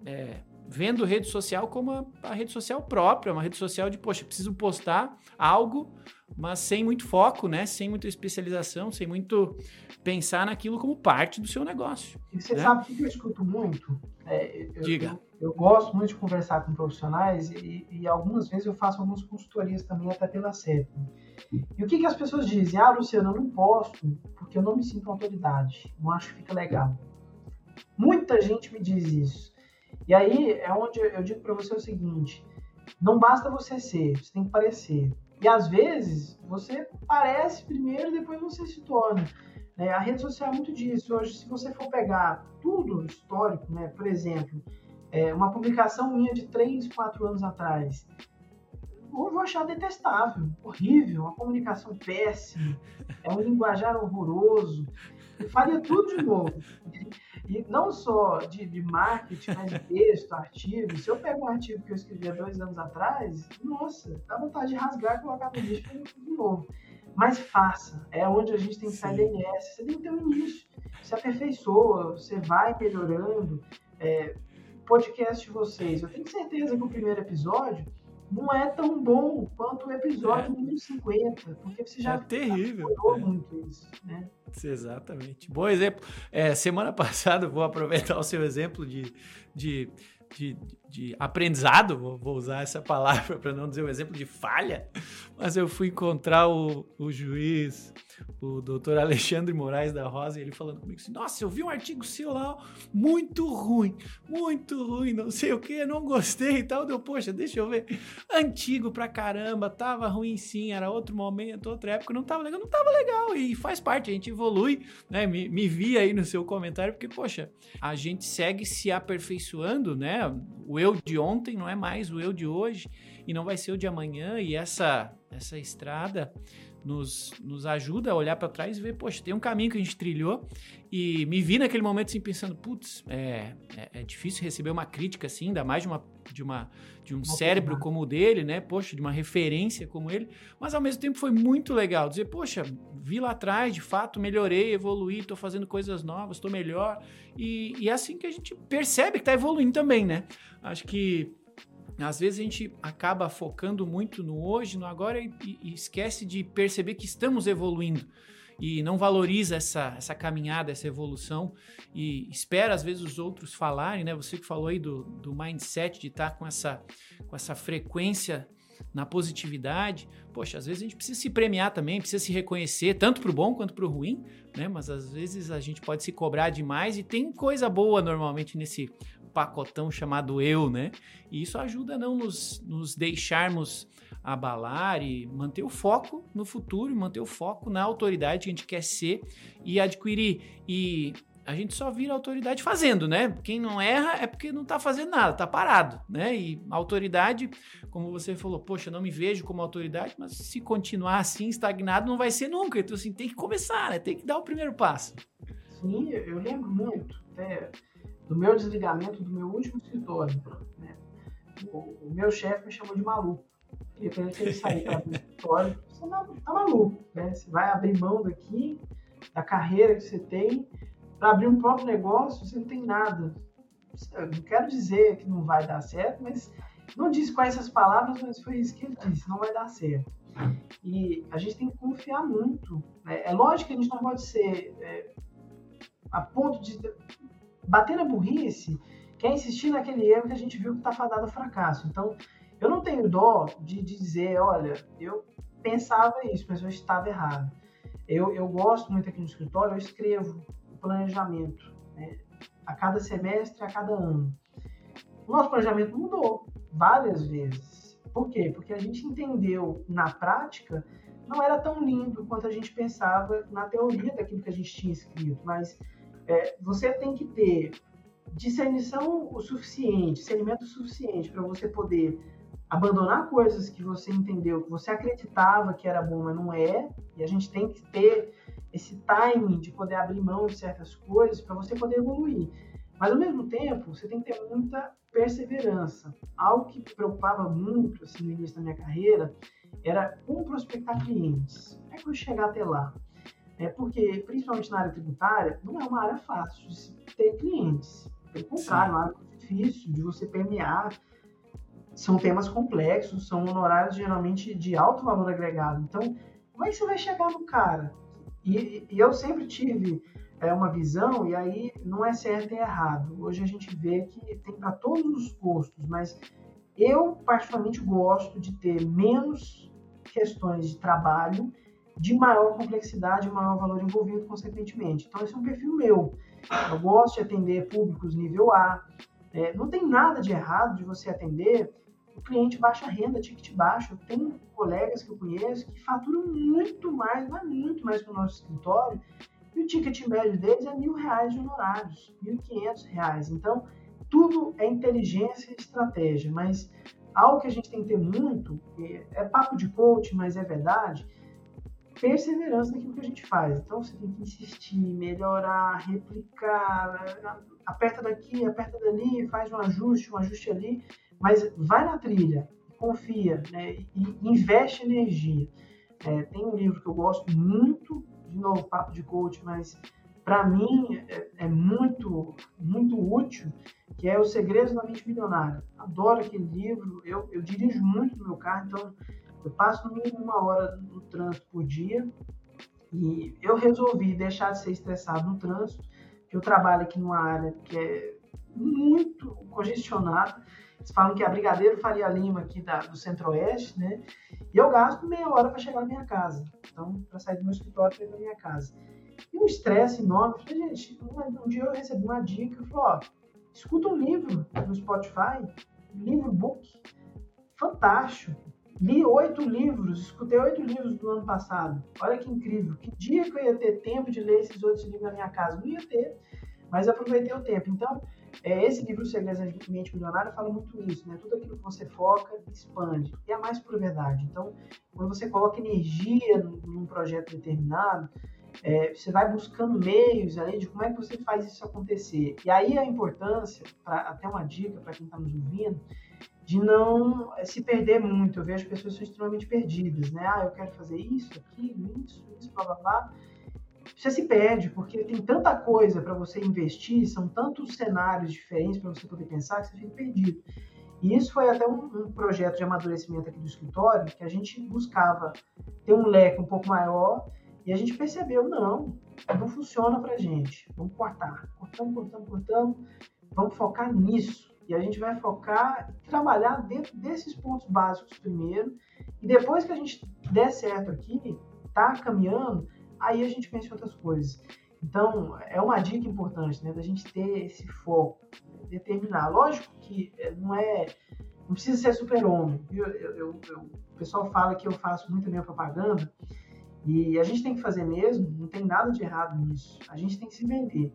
vendo rede social como a rede social própria, uma rede social de, poxa, preciso postar algo, mas sem muito foco, né, sem muita especialização, sem muito pensar naquilo como parte do seu negócio. E você sabe o que eu escuto muito? Diga. Eu gosto muito de conversar com profissionais e algumas vezes eu faço algumas consultorias também, até pela CEP. E o que as pessoas dizem? Luciano, eu não posto porque eu não me sinto autoridade, não acho que fica legal. Muita gente me diz isso. E aí é onde eu digo para você o seguinte, não basta você ser, você tem que parecer. E às vezes você parece primeiro e depois você se torna. A rede social é muito disso. Hoje, se você for pegar tudo histórico, né, por exemplo, uma publicação minha de 3, 4 anos atrás, eu vou achar detestável, horrível, uma comunicação péssima, um linguajar horroroso. Eu faria tudo de novo. E não só de marketing, mas de texto, artigo. Se eu pego um artigo que eu escrevi há 2 anos atrás, nossa, dá vontade de rasgar e colocar no lixo e fazer tudo de novo. Mas faça, é onde a gente tem que sair da inércia. Você tem que ter um início, você aperfeiçoa, você vai melhorando. Podcast de vocês, eu tenho certeza que o primeiro episódio não é tão bom quanto o episódio número 50, porque você já terrível. Muito isso, né? Exatamente. Bom exemplo. Semana passada, vou aproveitar o seu exemplo de aprendizado, vou usar essa palavra para não dizer o exemplo de falha, mas eu fui encontrar o juiz, o doutor Alexandre Moraes da Rosa, e ele falando comigo assim, nossa, eu vi um artigo seu lá, muito ruim, não sei o que, não gostei e tal, poxa, deixa eu ver, antigo pra caramba, tava ruim sim, era outro momento, outra época, não tava legal, e faz parte, a gente evolui, né, me vi aí no seu comentário, porque, poxa, a gente segue se aperfeiçoando, né, o eu de ontem não é mais o eu de hoje, e não vai ser o de amanhã, e essa estrada nos ajuda a olhar para trás e ver, poxa, tem um caminho que a gente trilhou, e me vi naquele momento assim pensando, putz, é difícil receber uma crítica assim, ainda mais de um cérebro como o dele, né, poxa, de uma referência como ele, mas ao mesmo tempo foi muito legal dizer, poxa, vi lá atrás, de fato, melhorei, evoluí, tô fazendo coisas novas, tô melhor, e é assim que a gente percebe que tá evoluindo também, né, acho que às vezes a gente acaba focando muito no hoje, no agora e esquece de perceber que estamos evoluindo e não valoriza essa caminhada, essa evolução e espera às vezes os outros falarem, né? Você que falou aí do mindset de estar com essa frequência na positividade, poxa, às vezes a gente precisa se premiar também, precisa se reconhecer, tanto pro bom quanto pro ruim, né? Mas às vezes a gente pode se cobrar demais e tem coisa boa normalmente nesse pacotão chamado eu, né? E isso ajuda a não nos deixarmos abalar e manter o foco no futuro, manter o foco na autoridade que a gente quer ser e adquirir. E a gente só vira autoridade fazendo, né? Quem não erra é porque não tá fazendo nada, tá parado, né? E a autoridade, como você falou, poxa, eu não me vejo como autoridade, mas se continuar assim, estagnado, não vai ser nunca. Então, assim, tem que começar, né? Tem que dar o primeiro passo. Sim, eu lembro muito até do meu desligamento do meu último escritório, né? O meu chefe me chamou de maluco. Falei pra ele que ele sair para o escritório, você tá maluco, né? Você vai abrir mão daqui, da carreira que você tem, para abrir um próprio negócio, você não tem nada. Eu não quero dizer que não vai dar certo, mas não disse quais essas palavras, mas foi isso que ele disse, não vai dar certo. E a gente tem que confiar muito, né? É lógico que a gente não pode ser a ponto de bater na burrice, que é insistir naquele erro que a gente viu que está fadado ao fracasso. Então, eu não tenho dó de dizer, olha, eu pensava isso, mas eu estava errado. Eu gosto muito aqui no escritório, eu escrevo o planejamento, né? A cada semestre, a cada ano. O nosso planejamento mudou várias vezes. Por quê? Porque a gente entendeu na prática, não era tão lindo quanto a gente pensava na teoria daquilo que a gente tinha escrito, mas você tem que ter discernição o suficiente, discernimento o suficiente para você poder abandonar coisas que você entendeu, que você acreditava que era bom, mas não é, e a gente tem que ter esse timing de poder abrir mão de certas coisas para você poder evoluir. Mas, ao mesmo tempo, você tem que ter muita perseverança. Algo que me preocupava muito assim, no início da minha carreira era como prospectar clientes. Como é que eu chegar até lá? Porque, principalmente na área tributária, não é uma área fácil de ter clientes. Pelo contrário, é uma área difícil de você permear. São temas complexos, são honorários geralmente de alto valor agregado. Então, como é que você vai chegar no cara? E eu sempre tive uma visão, e aí não é certo e errado. Hoje a gente vê que tem para todos os gostos, mas eu particularmente gosto de ter menos questões de trabalho, de maior complexidade, maior valor envolvido, consequentemente. Então, esse é um perfil meu. Eu gosto de atender públicos nível A. Não tem nada de errado de você atender o cliente baixa renda, ticket baixo. Eu tenho colegas que eu conheço que faturam muito mais, mas muito mais que o nosso escritório, e o ticket médio deles é R$1.000 de honorários, R$1.500. Então, tudo é inteligência e estratégia, mas algo que a gente tem que ter muito, é papo de coach, mas é verdade, perseverança naquilo que a gente faz. Então, você tem que insistir, melhorar, replicar, aperta daqui, aperta dali, faz um ajuste ali, mas vai na trilha, confia, né? E investe energia. Tem um livro que eu gosto muito, de novo, papo de coach, mas para mim é muito, muito útil, que é Os Segredos da Mente Milionária. Adoro aquele livro, eu dirijo muito no meu carro, então eu passo no mínimo 1 hora no trânsito por dia, e eu resolvi deixar de ser estressado no trânsito, porque eu trabalho aqui numa área que é muito congestionada. Eles falam que é a Brigadeiro Faria Lima aqui do Centro-Oeste, né? E eu gasto meia hora para chegar na minha casa. Então, para sair do meu escritório para ir para minha casa. E um estresse enorme. Eu falei, gente, um dia eu recebi uma dica. Eu falei, escuta um livro no Spotify, um livro book, fantástico. Li 8 livros, escutei 8 livros do ano passado. Olha que incrível. Que dia que eu ia ter tempo de ler esses outros livros na minha casa? Não ia ter, mas aproveitei o tempo. Então, esse livro, O Segredos da Mente Milionária, fala muito isso, né? Tudo aquilo que você foca, expande. E é mais por verdade. Então, quando você coloca energia num projeto determinado, você vai buscando meios ali de como é que você faz isso acontecer. E aí a importância, até uma dica para quem está nos ouvindo, de não se perder muito. Eu vejo pessoas que são extremamente perdidas, né? Eu quero fazer isso, aquilo, isso, blá, blá, blá. Você se perde, porque tem tanta coisa para você investir, são tantos cenários diferentes para você poder pensar, que você fica perdido. E isso foi até um projeto de amadurecimento aqui do escritório, que a gente buscava ter um leque um pouco maior, e a gente percebeu, não funciona para a gente. Vamos cortamos, vamos focar nisso. E a gente vai focar e trabalhar dentro desses pontos básicos primeiro, e depois que a gente der certo aqui, tá caminhando, aí a gente pensa em outras coisas. Então, é uma dica importante, né, da gente ter esse foco, determinar. Lógico que não precisa ser super-homem. O pessoal fala que eu faço muito a minha propaganda, E a gente tem que fazer mesmo, não tem nada de errado nisso. A gente tem que se vender.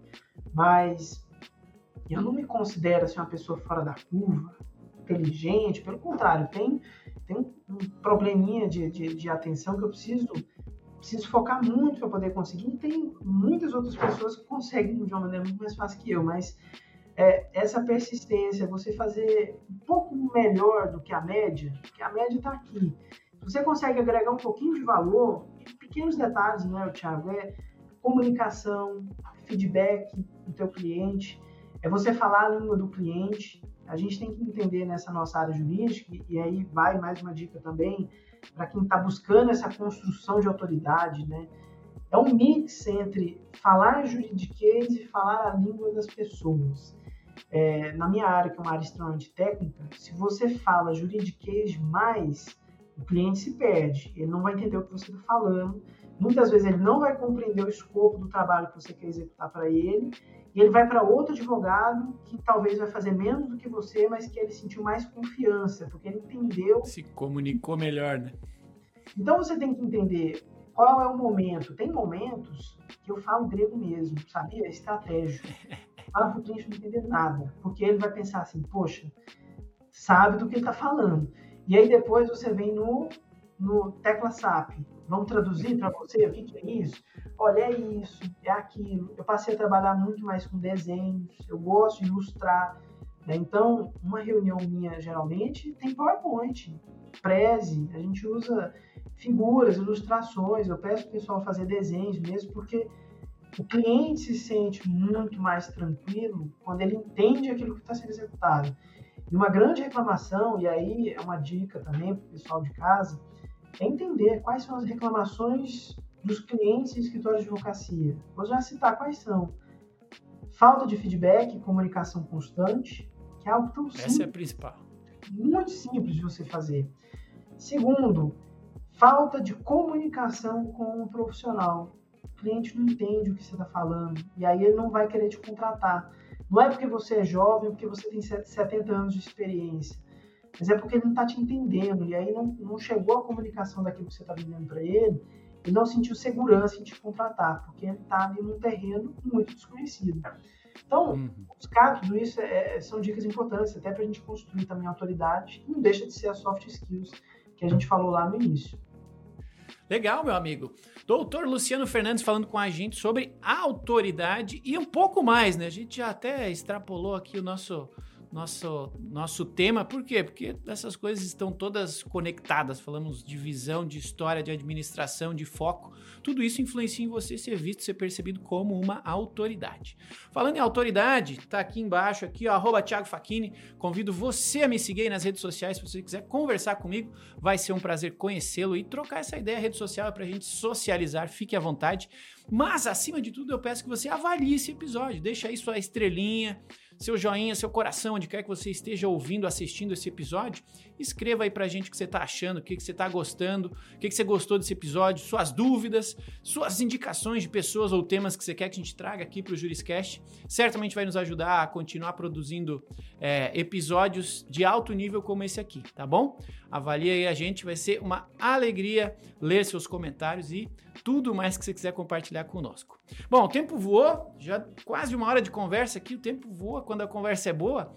Mas eu não me considero assim, uma pessoa fora da curva, inteligente. Pelo contrário, tem um probleminha de atenção que eu preciso focar muito para poder conseguir. E tem muitas outras pessoas que conseguem de uma maneira muito mais fácil que eu. Mas essa persistência, você fazer um pouco melhor do que a média, porque a média está aqui. Você consegue agregar um pouquinho de valor, pequenos detalhes, né, Thiago? Comunicação, feedback do teu cliente, você falar a língua do cliente. A gente tem que entender nessa nossa área jurídica, e aí vai mais uma dica também, para quem está buscando essa construção de autoridade, né? É um mix entre falar juridiquês e falar a língua das pessoas. Na minha área, que é uma área extremamente técnica, se você fala juridiquês demais, o cliente se perde, ele não vai entender o que você está falando, muitas vezes ele não vai compreender o escopo do trabalho que você quer executar para ele, e ele vai para outro advogado que talvez vai fazer menos do que você, mas que ele sentiu mais confiança, porque ele entendeu... Se comunicou melhor, né? Então você tem que entender qual é o momento. Tem momentos que eu falo grego mesmo, sabia? É estratégico. Fala para o cliente não entender nada, porque ele vai pensar assim, poxa, sabe do que ele está falando. E aí depois você vem no tecla SAP. Vamos traduzir para você o que é isso? Olha, é isso, é aquilo. Eu passei a trabalhar muito mais com desenhos, eu gosto de ilustrar. Né? Então, uma reunião minha, geralmente, tem PowerPoint, Prezi, a gente usa figuras, ilustrações, eu peço para o pessoal fazer desenhos mesmo, porque o cliente se sente muito mais tranquilo quando ele entende aquilo que está sendo executado. E uma grande reclamação, e aí é uma dica também para o pessoal de casa, é entender quais são as reclamações dos clientes em escritório de advocacia. Vou já citar quais são. Falta de feedback e comunicação constante, que é algo tão simples. Essa é a principal. Muito simples de você fazer. Segundo, falta de comunicação com o profissional. O cliente não entende o que você está falando, e aí ele não vai querer te contratar. Não é porque você é jovem, porque você tem 70 anos de experiência, mas é porque ele não está te entendendo, e aí não chegou a comunicação daquilo que você está vendendo para ele, e não sentiu segurança em te contratar, porque ele está ali num terreno muito desconhecido. Então, buscar tudo isso são dicas importantes, até para a gente construir também a autoridade, e não deixa de ser as soft skills que a gente falou lá no início. Legal, meu amigo. Doutor Luciano Fernandes falando com a gente sobre a autoridade e um pouco mais, né? A gente já até extrapolou aqui o nosso tema. Por quê? Porque essas coisas estão todas conectadas. Falamos de visão, de história, de administração, de foco. Tudo isso influencia em você ser visto, ser percebido como uma autoridade. Falando em autoridade, tá aqui embaixo, aqui, ó, @Thiago Facchini. Convido você a me seguir aí nas redes sociais. Se você quiser conversar comigo, vai ser um prazer conhecê-lo e trocar essa ideia. A rede social é pra gente socializar, fique à vontade. Mas, acima de tudo, eu peço que você avalie esse episódio. Deixa aí sua estrelinha, seu joinha, seu coração, onde quer que você esteja ouvindo, assistindo esse episódio. Escreva aí pra gente o que você tá achando, o que você tá gostando, o que você gostou desse episódio, suas dúvidas, suas indicações de pessoas ou temas que você quer que a gente traga aqui pro Juriscast. Certamente vai nos ajudar a continuar produzindo episódios de alto nível como esse aqui, tá bom? Avalie aí a gente, vai ser uma alegria ler seus comentários e tudo mais que você quiser compartilhar conosco. Bom, o tempo voou, já quase uma hora de conversa aqui, o tempo voa quando a conversa é boa.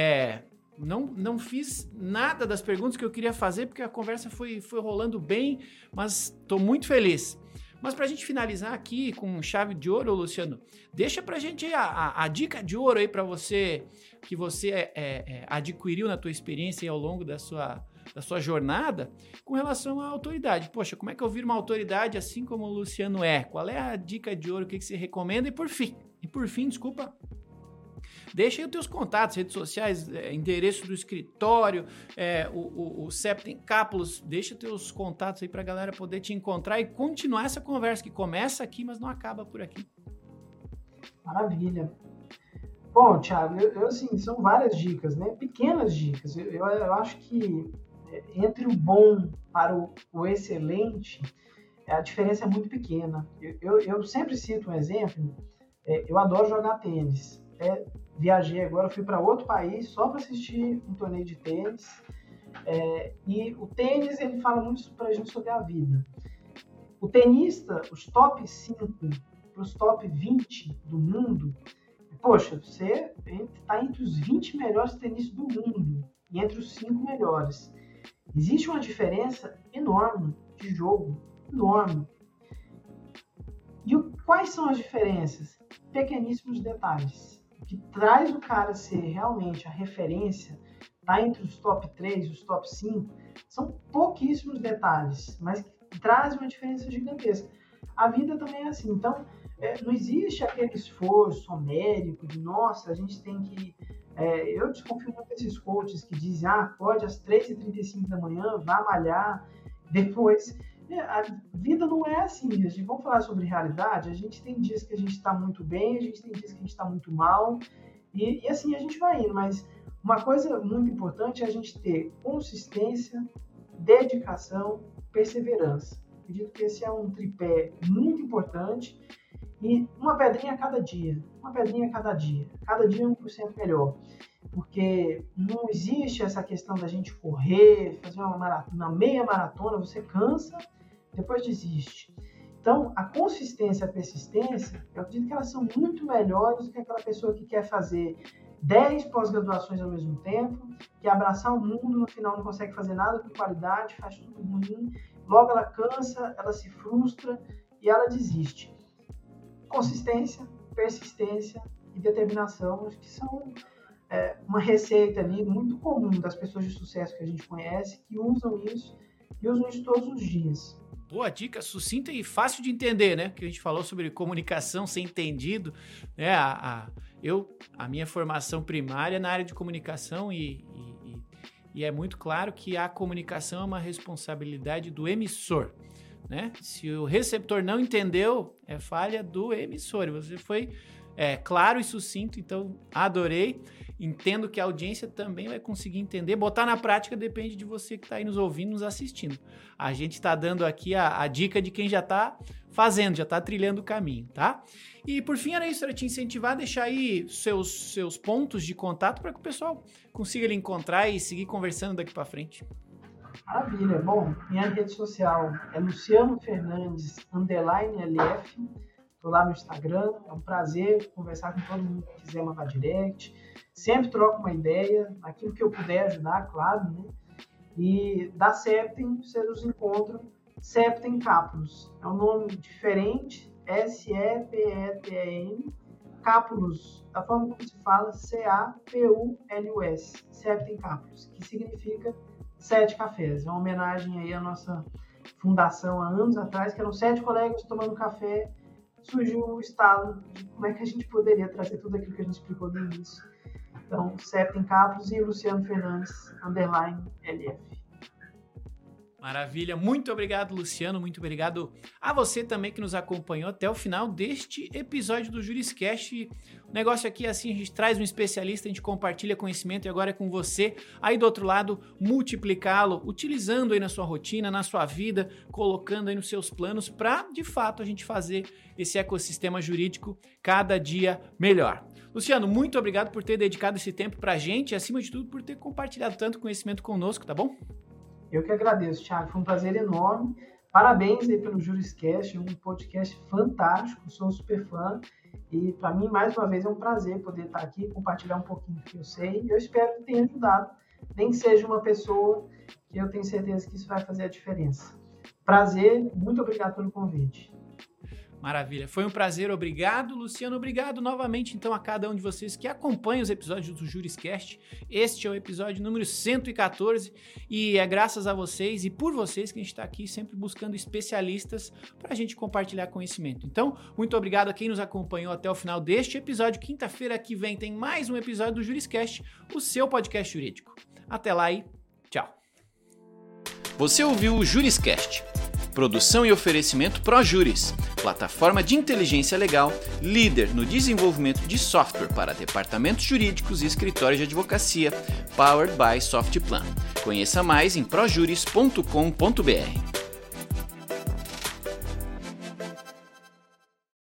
Não fiz nada das perguntas que eu queria fazer, porque a conversa foi rolando bem, mas estou muito feliz. Mas para a gente finalizar aqui com chave de ouro, Luciano, deixa para a gente aí a dica de ouro aí para você, que você adquiriu na tua experiência e ao longo da sua jornada com relação à autoridade. Poxa, como é que eu viro uma autoridade assim como o Luciano é? Qual é a dica de ouro, o que você recomenda? E por fim, desculpa, deixa aí os teus contatos, redes sociais, endereço do escritório, o Septem Cápulos, deixa teus contatos aí pra galera poder te encontrar e continuar essa conversa que começa aqui, mas não acaba por aqui. Maravilha. Bom, Thiago, assim, são várias dicas, né? Pequenas dicas. Eu acho que entre o bom para o excelente, a diferença é muito pequena. Eu sempre cito um exemplo, eu adoro jogar tênis. Viajei agora, fui para outro país só para assistir um torneio de tênis. E o tênis, ele fala muito para a gente sobre a vida. O tenista, os top 5 para os top 20 do mundo, poxa, você está entre os 20 melhores tenistas do mundo e entre os 5 melhores. Existe uma diferença enorme de jogo, enorme. E quais são as diferenças? Pequeníssimos detalhes. O que traz o cara a ser realmente a referência, tá entre os top 3, os top 5, são pouquíssimos detalhes, mas que trazem uma diferença gigantesca. A vida também é assim. Então, não existe aquele esforço homérico de, nossa, a gente tem que... eu desconfio muito desses coaches que dizem, pode às 3h35 da manhã, vá malhar, depois... A vida não é assim. Vamos falar sobre realidade. A gente tem dias que a gente está muito bem, a gente tem dias que a gente está muito mal, e assim a gente vai indo. Mas uma coisa muito importante é a gente ter consistência, dedicação, perseverança. Acredito que esse é um tripé muito importante, e uma pedrinha a cada dia. Uma pedrinha a cada dia. Cada dia 1% melhor. Porque não existe essa questão da gente correr, fazer uma meia maratona, você cansa, depois desiste. Então, a consistência e a persistência, eu acredito que elas são muito melhores do que aquela pessoa que quer fazer 10 pós-graduações ao mesmo tempo, que abraçar o mundo, no final não consegue fazer nada com qualidade, faz tudo ruim, logo ela cansa, ela se frustra e ela desiste. Consistência, persistência e determinação, acho que são uma receita ali muito comum das pessoas de sucesso que a gente conhece, que usam isso e usam isso todos os dias. Boa dica, sucinta e fácil de entender, né? Que a gente falou sobre comunicação, ser entendido, né? A minha formação primária é na área de comunicação e é muito claro que a comunicação é uma responsabilidade do emissor, né? Se o receptor não entendeu, é falha do emissor. Você foi claro e sucinto, então adorei. Entendo que a audiência também vai conseguir entender. Botar na prática depende de você que está aí nos ouvindo, nos assistindo. A gente está dando aqui a dica de quem já está fazendo, já está trilhando o caminho, tá? E por fim era isso, era te incentivar a deixar aí seus pontos de contato para que o pessoal consiga lhe encontrar e seguir conversando daqui para frente. Maravilha. Bom, minha rede social é Luciano Fernandes _LF. Estou lá no Instagram. É um prazer conversar com todo mundo que quiser mandar direct. Sempre troco uma ideia, aquilo que eu puder ajudar, claro, né? E da Septem, vocês nos encontram, Septem Cápulos. É um nome diferente, SEPETEN, Cápulos, da forma como se fala, CAPULUS, Septem Cápulos, que significa 7 cafés. É uma homenagem aí à nossa fundação há anos atrás, que eram 7 colegas tomando café. Surgiu o estalo de como é que a gente poderia trazer tudo aquilo que a gente explicou no início. Então, Septem Cápulos e Luciano Fernandes _LF. Maravilha, muito obrigado, Luciano, muito obrigado a você também que nos acompanhou até o final deste episódio do JurisCast. O negócio aqui é assim, a gente traz um especialista, a gente compartilha conhecimento e agora é com você aí do outro lado, multiplicá-lo, utilizando aí na sua rotina, na sua vida, colocando aí nos seus planos para, de fato, a gente fazer esse ecossistema jurídico cada dia melhor. Luciano, muito obrigado por ter dedicado esse tempo pra gente e, acima de tudo, por ter compartilhado tanto conhecimento conosco, tá bom? Eu que agradeço, Thiago. Foi um prazer enorme. Parabéns aí pelo JurisCast, um podcast fantástico. Sou super fã. E para mim, mais uma vez, é um prazer poder estar aqui, compartilhar um pouquinho do que eu sei. E eu espero que tenha ajudado. Nem que seja uma pessoa, que eu tenho certeza que isso vai fazer a diferença. Prazer, muito obrigado pelo convite. Maravilha, foi um prazer, obrigado, Luciano, obrigado novamente então a cada um de vocês que acompanha os episódios do JurisCast. Este é o episódio número 114 e é graças a vocês e por vocês que a gente está aqui sempre buscando especialistas para a gente compartilhar conhecimento. Então, muito obrigado a quem nos acompanhou até o final deste episódio. Quinta-feira que vem tem mais um episódio do JurisCast, o seu podcast jurídico. Até lá e tchau. Você ouviu o JurisCast. Produção e oferecimento ProJuris, plataforma de inteligência legal, líder no desenvolvimento de software para departamentos jurídicos e escritórios de advocacia, powered by Softplan. Conheça mais em projuris.com.br.